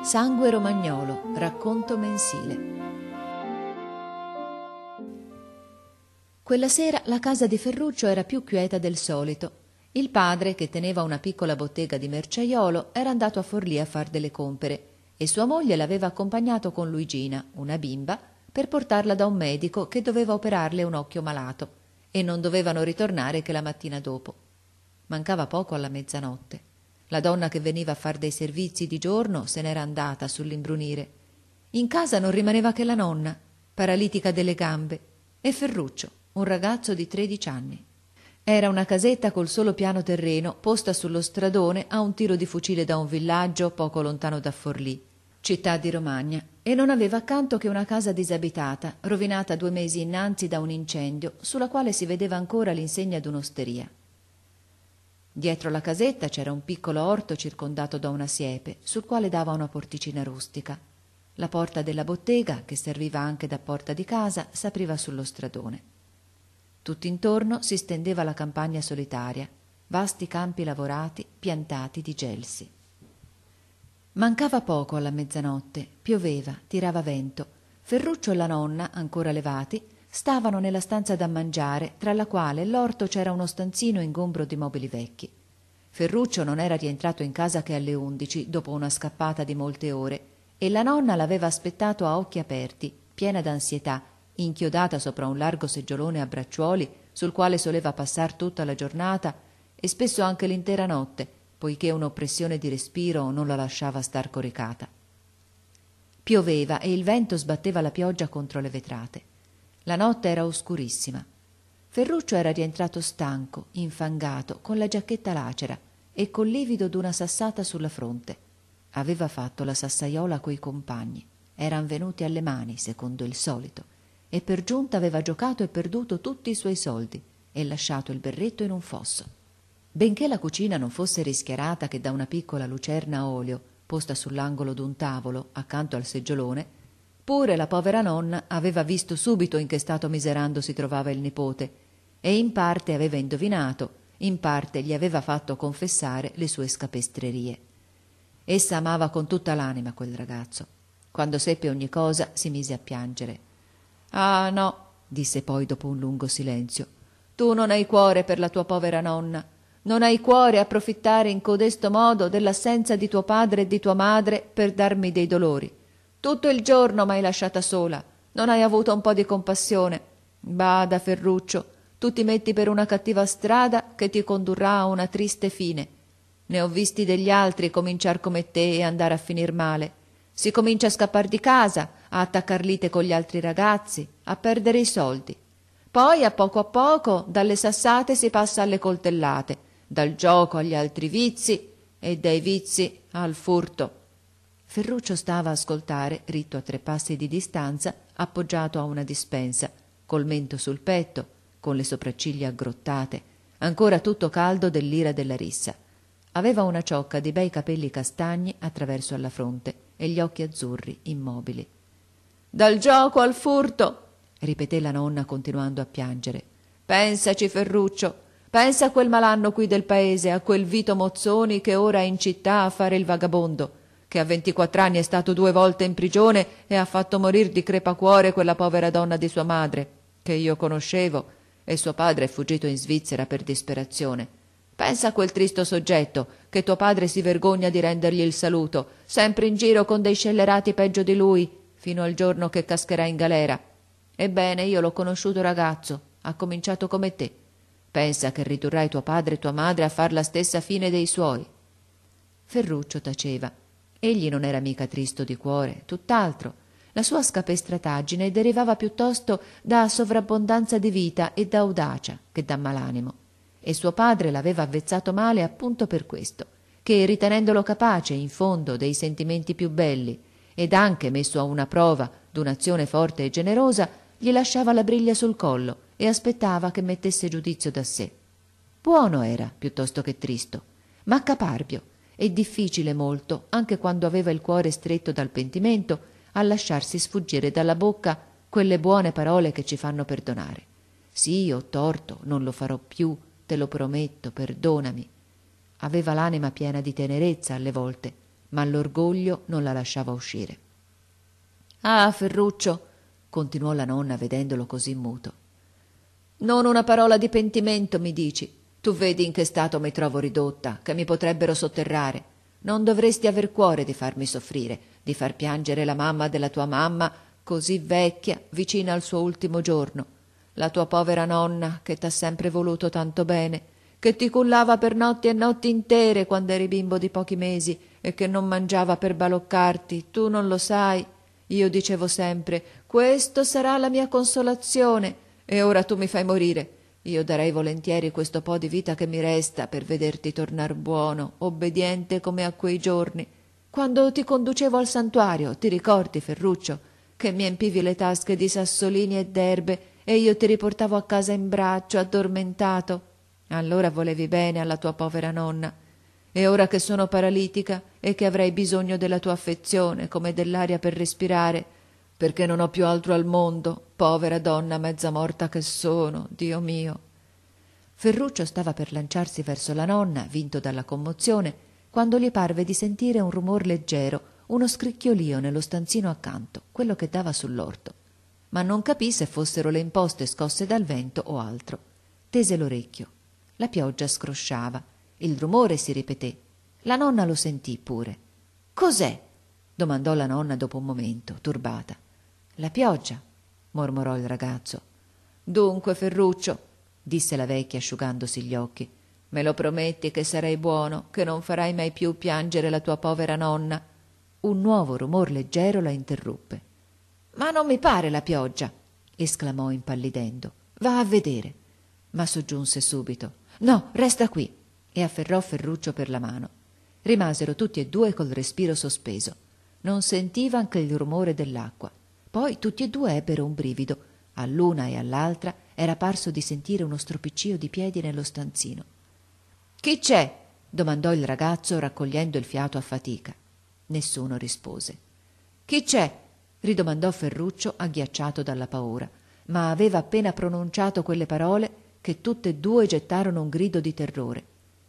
Sangue romagnolo, racconto mensile. Quella sera la casa di Ferruccio era più quieta del solito. Il padre, che teneva una piccola bottega di merciaiolo, era andato a Forlì a far delle compere e sua moglie l'aveva accompagnato con Luigina, una bimba, per portarla da un medico che doveva operarle un occhio malato e non dovevano ritornare che la mattina dopo. Mancava poco alla mezzanotte. La donna che veniva a far dei servizi di giorno se n'era andata sull'imbrunire. In casa non rimaneva che la nonna, paralitica delle gambe, e Ferruccio, un ragazzo di 13 anni. Era una casetta col solo piano terreno, posta sullo stradone a un tiro di fucile da un villaggio poco lontano da Forlì, città di Romagna, e non aveva accanto che una casa disabitata, rovinata 2 mesi innanzi da un incendio, sulla quale si vedeva ancora l'insegna d'un'osteria. Dietro la casetta c'era un piccolo orto circondato da una siepe, sul quale dava una porticina rustica. La porta della bottega, che serviva anche da porta di casa, s'apriva sullo stradone. Tutt'intorno si stendeva la campagna solitaria, vasti campi lavorati, piantati di gelsi. Mancava poco alla mezzanotte, pioveva, tirava vento. Ferruccio e la nonna, ancora levati, stavano nella stanza da mangiare, tra la quale e l'orto c'era uno stanzino ingombro di mobili vecchi. Ferruccio non era rientrato in casa che alle 11, dopo una scappata di molte ore, e la nonna l'aveva aspettato a occhi aperti, piena d'ansietà, inchiodata sopra un largo seggiolone a bracciuoli, sul quale soleva passar tutta la giornata e spesso anche l'intera notte, poiché un'oppressione di respiro non la lasciava star coricata. Pioveva e il vento sbatteva la pioggia contro le vetrate. La notte era oscurissima. Ferruccio era rientrato stanco, infangato, con la giacchetta lacera e col livido d'una sassata sulla fronte. Aveva fatto la sassaiola coi compagni. Eran venuti alle mani, secondo il solito, e per giunta aveva giocato e perduto tutti i suoi soldi e lasciato il berretto in un fosso. Benché la cucina non fosse rischiarata che da una piccola lucerna a olio, posta sull'angolo d'un tavolo, accanto al seggiolone, pure la povera nonna aveva visto subito in che stato miserando si trovava il nipote e in parte aveva indovinato, in parte gli aveva fatto confessare le sue scapestrerie. Essa amava con tutta l'anima quel ragazzo. Quando seppe ogni cosa si mise a piangere. «Ah no», disse poi dopo un lungo silenzio, «tu non hai cuore per la tua povera nonna, non hai cuore a approfittare in codesto modo dell'assenza di tuo padre e di tua madre per darmi dei dolori. Tutto il giorno m'hai lasciata sola, non hai avuto un po' di compassione. Bada, Ferruccio, tu ti metti per una cattiva strada che ti condurrà a una triste fine. Ne ho visti degli altri cominciar come te e andare a finir male. Si comincia a scappar di casa, a attaccar lite con gli altri ragazzi, a perdere i soldi. Poi, a poco, dalle sassate si passa alle coltellate, dal gioco agli altri vizi e dai vizi al furto». Ferruccio stava a ascoltare, ritto a 3 passi di distanza, appoggiato a una dispensa, col mento sul petto, con le sopracciglia aggrottate, ancora tutto caldo dell'ira della rissa. Aveva una ciocca di bei capelli castagni attraverso alla fronte e gli occhi azzurri, immobili. «Dal gioco al furto», ripeté la nonna continuando a piangere. «Pensaci, Ferruccio, pensa a quel malanno qui del paese, a quel Vito Mozzoni che ora è in città a fare il vagabondo, che a 24 anni è stato 2 volte in prigione e ha fatto morir di crepacuore quella povera donna di sua madre, che io conoscevo, e suo padre è fuggito in Svizzera per disperazione. Pensa a quel tristo soggetto, che tuo padre si vergogna di rendergli il saluto, sempre in giro con dei scellerati peggio di lui, fino al giorno che cascherà in galera. Ebbene, io l'ho conosciuto ragazzo, ha cominciato come te. Pensa che ridurrai tuo padre e tua madre a far la stessa fine dei suoi». Ferruccio taceva. Egli non era mica tristo di cuore, tutt'altro. La sua scapestrataggine derivava piuttosto da sovrabbondanza di vita e da audacia che da malanimo. E suo padre l'aveva avvezzato male appunto per questo, che ritenendolo capace, in fondo, dei sentimenti più belli, ed anche messo a una prova d'un'azione forte e generosa, gli lasciava la briglia sul collo e aspettava che mettesse giudizio da sé. Buono era, piuttosto che tristo, ma caparbio, e difficile molto, anche quando aveva il cuore stretto dal pentimento, a lasciarsi sfuggire dalla bocca quelle buone parole che ci fanno perdonare. «Sì, ho torto, non lo farò più, te lo prometto, perdonami». Aveva l'anima piena di tenerezza alle volte, ma l'orgoglio non la lasciava uscire. «Ah, Ferruccio», continuò la nonna vedendolo così muto, «non una parola di pentimento mi dici? Tu vedi in che stato mi trovo ridotta, che mi potrebbero sotterrare. Non dovresti aver cuore di farmi soffrire, di far piangere la mamma della tua mamma, così vecchia, vicina al suo ultimo giorno. La tua povera nonna, che t'ha sempre voluto tanto bene, che ti cullava per notti e notti intere quando eri bimbo di pochi mesi e che non mangiava per baloccarti, tu non lo sai. Io dicevo sempre, questo sarà la mia consolazione, e ora tu mi fai morire. Io darei volentieri questo po' di vita che mi resta per vederti tornar buono, obbediente come a quei giorni. Quando ti conducevo al santuario, ti ricordi, Ferruccio, che mi empivi le tasche di sassolini e d'erbe e io ti riportavo a casa in braccio, addormentato? Allora volevi bene alla tua povera nonna. E ora che sono paralitica e che avrei bisogno della tua affezione come dell'aria per respirare, perché non ho più altro al mondo, povera donna mezza morta che sono, Dio mio». Ferruccio stava per lanciarsi verso la nonna, vinto dalla commozione, quando gli parve di sentire un rumor leggero, uno scricchiolio nello stanzino accanto, quello che dava sull'orto. Ma non capì se fossero le imposte scosse dal vento o altro. Tese l'orecchio. La pioggia scrosciava. Il rumore si ripeté. La nonna lo sentì pure. «Cos'è?» domandò la nonna dopo un momento, turbata. «La pioggia», mormorò il ragazzo. «Dunque, Ferruccio», disse la vecchia asciugandosi gli occhi, «me lo prometti che sarai buono, che non farai mai più piangere la tua povera nonna?» Un nuovo rumor leggero la interruppe. «Ma non mi pare la pioggia», esclamò impallidendo. «Va a vedere». Ma soggiunse subito: «No, resta qui», e afferrò Ferruccio per la mano. Rimasero tutti e due col respiro sospeso. Non sentivano che il rumore dell'acqua. Poi tutti e due ebbero un brivido. All'una e all'altra era parso di sentire uno stropiccio di piedi nello stanzino. «Chi c'è?» domandò il ragazzo raccogliendo il fiato a fatica. Nessuno rispose. «Chi c'è?» ridomandò Ferruccio agghiacciato dalla paura, ma aveva appena pronunciato quelle parole che tutte e due gettarono un grido di terrore.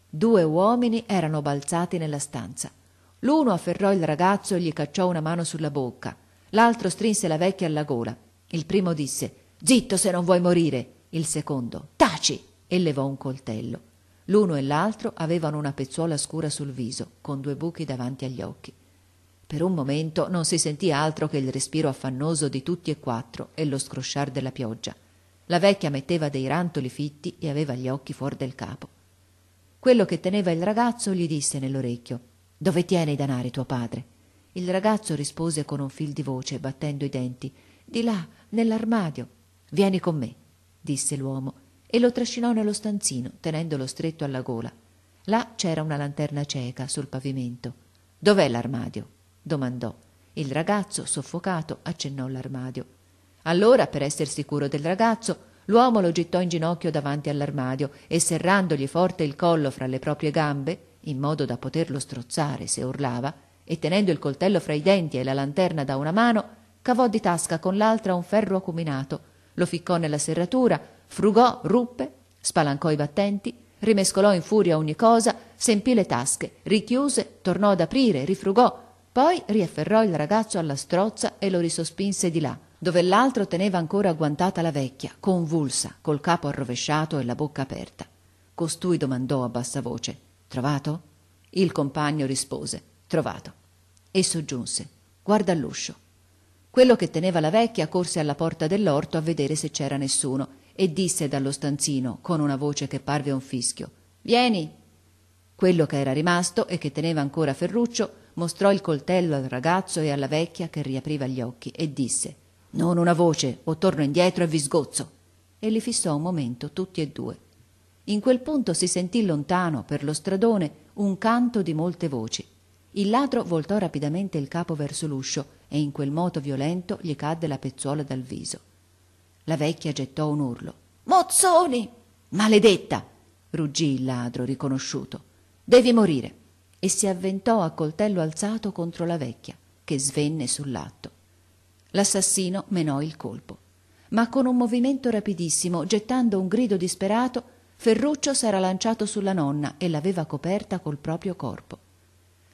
2 uomini erano balzati nella stanza. L'uno afferrò il ragazzo e gli cacciò una mano sulla bocca, l'altro strinse la vecchia alla gola. Il primo disse: «Zitto se non vuoi morire!» Il secondo: «Taci!» e levò un coltello. L'uno e l'altro avevano una pezzuola scura sul viso, con 2 buchi davanti agli occhi. Per un momento non si sentì altro che il respiro affannoso di tutti e 4 e lo scrosciar della pioggia. La vecchia metteva dei rantoli fitti e aveva gli occhi fuor del capo. Quello che teneva il ragazzo gli disse nell'orecchio: «Dove tiene i danari tuo padre?» Il ragazzo rispose con un fil di voce, battendo i denti: «Di là, nell'armadio». «Vieni con me», disse l'uomo, e lo trascinò nello stanzino, tenendolo stretto alla gola. Là c'era una lanterna cieca sul pavimento. «Dov'è l'armadio?» domandò. Il ragazzo, soffocato, accennò l'armadio. Allora, per esser sicuro del ragazzo, l'uomo lo gittò in ginocchio davanti all'armadio e, serrandogli forte il collo fra le proprie gambe, in modo da poterlo strozzare se urlava, e tenendo il coltello fra i denti e la lanterna da una mano, cavò di tasca con l'altra un ferro acuminato, lo ficcò nella serratura, frugò, ruppe, spalancò i battenti, rimescolò in furia ogni cosa, s'empì le tasche, richiuse, tornò ad aprire, rifrugò, poi riafferrò il ragazzo alla strozza e lo risospinse di là, dove l'altro teneva ancora agguantata la vecchia, convulsa, col capo arrovesciato e la bocca aperta. Costui domandò a bassa voce: «Trovato?» Il compagno rispose: «Trovato». E soggiunse: «Guarda all'uscio». Quello che teneva la vecchia corse alla porta dell'orto a vedere se c'era nessuno e disse dallo stanzino con una voce che parve un fischio: «Vieni!» Quello che era rimasto e che teneva ancora Ferruccio mostrò il coltello al ragazzo e alla vecchia che riapriva gli occhi e disse: «Non una voce, o torno indietro e vi sgozzo!» E li fissò un momento tutti e 2. In quel punto si sentì lontano, per lo stradone, un canto di molte voci. Il ladro voltò rapidamente il capo verso l'uscio e in quel moto violento gli cadde la pezzuola dal viso. La vecchia gettò un urlo: «Mozzoni!» «Maledetta!» ruggì il ladro riconosciuto. «Devi morire!» e si avventò a coltello alzato contro la vecchia, che svenne sull'atto. L'assassino menò il colpo, ma con un movimento rapidissimo, gettando un grido disperato, Ferruccio s'era lanciato sulla nonna e l'aveva coperta col proprio corpo.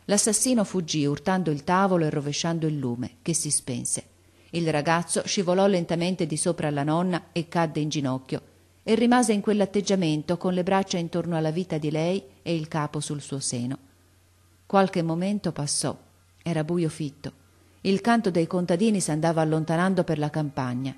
L'assassino fuggì urtando il tavolo e rovesciando il lume, che si spense. Il ragazzo scivolò lentamente di sopra alla nonna e cadde in ginocchio e rimase in quell'atteggiamento con le braccia intorno alla vita di lei e il capo sul suo seno. Qualche momento passò. Era buio fitto. Il canto dei contadini s'andava allontanando per la campagna.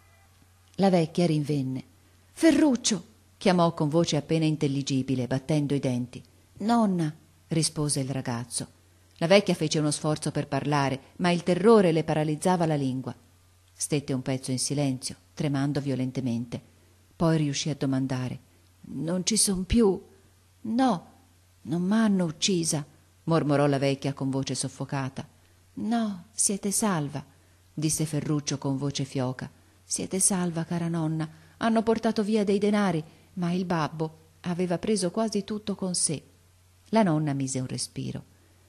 La vecchia rinvenne. «Ferruccio!» chiamò con voce appena intelligibile, battendo i denti. «Nonna!» rispose il ragazzo. La vecchia fece uno sforzo per parlare, ma il terrore le paralizzava la lingua. Stette un pezzo in silenzio, tremando violentemente. Poi riuscì a domandare: «Non ci son più?» «No, non m'hanno uccisa», mormorò la vecchia con voce soffocata. «No, siete salva», disse Ferruccio con voce fioca. «Siete salva, cara nonna. Hanno portato via dei denari, ma il babbo aveva preso quasi tutto con sé». La nonna mise un respiro.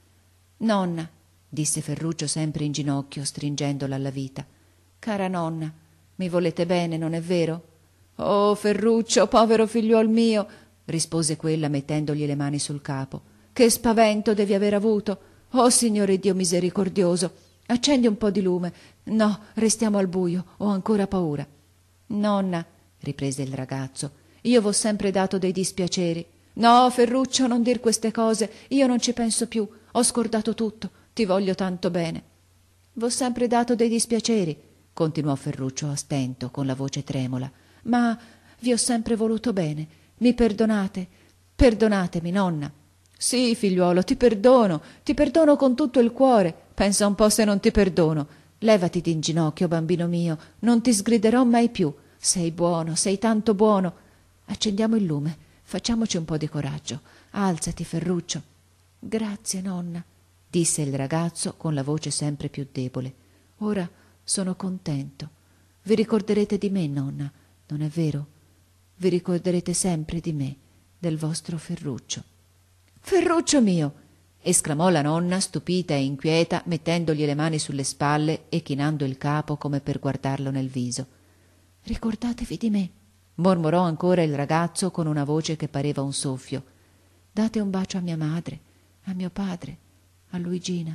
«Nonna», disse Ferruccio sempre in ginocchio, stringendola alla vita. «Cara nonna, mi volete bene, non è vero?» «Oh, Ferruccio, povero figliuol mio», rispose quella mettendogli le mani sul capo. «Che spavento devi aver avuto! Oh, Signore Dio misericordioso! Accendi un po' di lume. No, restiamo al buio, ho ancora paura». «Nonna», riprese il ragazzo, «io v'ho sempre dato dei dispiaceri». «No, Ferruccio, non dir queste cose, io non ci penso più, ho scordato tutto, ti voglio tanto bene». «V'ho sempre dato dei dispiaceri», continuò Ferruccio a stento, con la voce tremola, «ma vi ho sempre voluto bene. Mi perdonate? Perdonatemi, nonna». «Sì, figliuolo, ti perdono con tutto il cuore. Pensa un po' se non ti perdono. Levati d'in ginocchio, bambino mio, non ti sgriderò mai più. Sei buono, sei tanto buono. Accendiamo il lume, facciamoci un po' di coraggio. Alzati, Ferruccio». «Grazie, nonna», disse il ragazzo con la voce sempre più debole. «Ora sono contento. Vi ricorderete di me, nonna, non è vero? Vi ricorderete sempre di me, del vostro Ferruccio». «Ferruccio mio!» esclamò la nonna, stupita e inquieta, mettendogli le mani sulle spalle e chinando il capo come per guardarlo nel viso. «Ricordatevi di me», mormorò ancora il ragazzo con una voce che pareva un soffio. «Date un bacio a mia madre, a mio padre, a Luigina.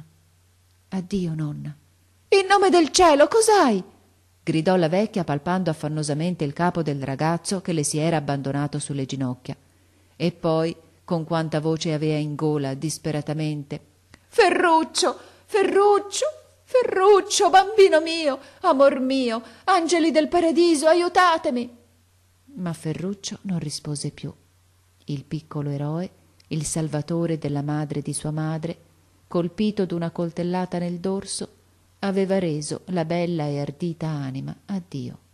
Addio, nonna». «In nome del cielo, cos'hai?» gridò la vecchia palpando affannosamente il capo del ragazzo che le si era abbandonato sulle ginocchia. E poi, con quanta voce avea in gola, disperatamente: «Ferruccio, Ferruccio, Ferruccio, bambino mio, amor mio, angeli del paradiso, aiutatemi!» Ma Ferruccio non rispose più. Il piccolo eroe, il salvatore della madre di sua madre, colpito d'una coltellata nel dorso, aveva reso la bella e ardita anima a Dio.